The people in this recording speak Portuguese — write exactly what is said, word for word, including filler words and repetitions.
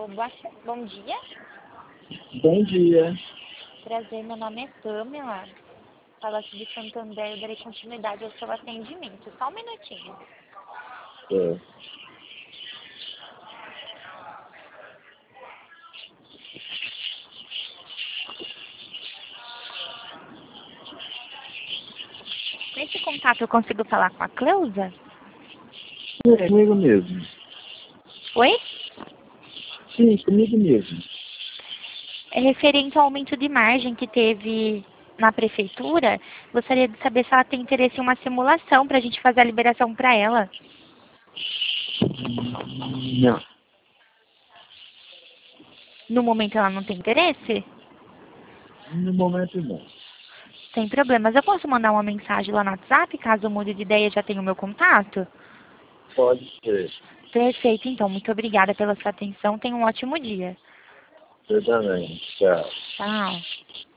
Alô, boa... bom dia. Bom dia. Prazer, meu nome é Pamela. Fala aqui de Santander, eu darei continuidade ao seu atendimento. Só um minutinho. É. Nesse contato eu consigo falar com a Cleusa? É comigo mesmo. Oi? Sim, comigo mesmo. É referente ao aumento de margem que teve na prefeitura. Gostaria de saber se ela tem interesse em uma simulação para a gente fazer a liberação para ela. Não. No momento ela não tem interesse? No momento não. Sem problemas. Eu posso mandar uma mensagem lá no WhatsApp, caso eu mude de ideia já tenha o meu contato? Pode ser. Perfeito, então. Muito obrigada pela sua atenção. Tenha um ótimo dia. Eu também. Tchau. Tchau.